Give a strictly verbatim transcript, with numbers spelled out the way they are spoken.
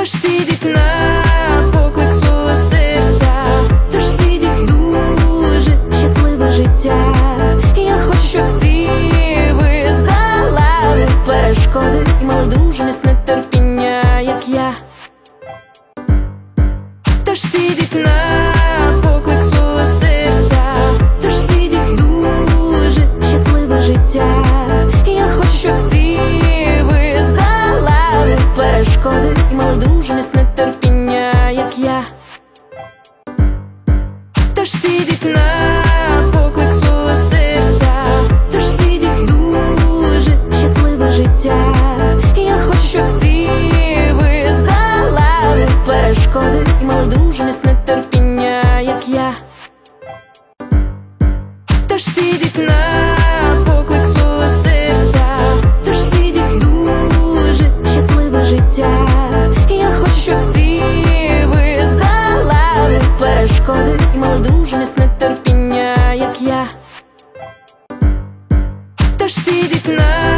Тож сидіть на поклик свого серця, тож сидіть дуже щасливе життя. Я хочу, щоб всі ви здолали перешкоди і мали дуже міцне терпіння, як я. Тож сидіть на поклик свого серця, тож сидіть дуже щасливе життя. Я хочу, щоб всі ви здолали перешкоди і мали дуже міцне терпіння, як я. Тож сидіть на поклик свого серця, тож сидіть дуже щасливе життя. Я хочу, щоб всі ви здолали перешкоди і мали дуже міцне терпіння, як я. Тож сидіть на поклик свого серця, тож сидіть дуже щасливе життя. Я хочу, щоб всі ви здолали перешкоди і мали дуже міцне терпіння, як я. Тож сидіть на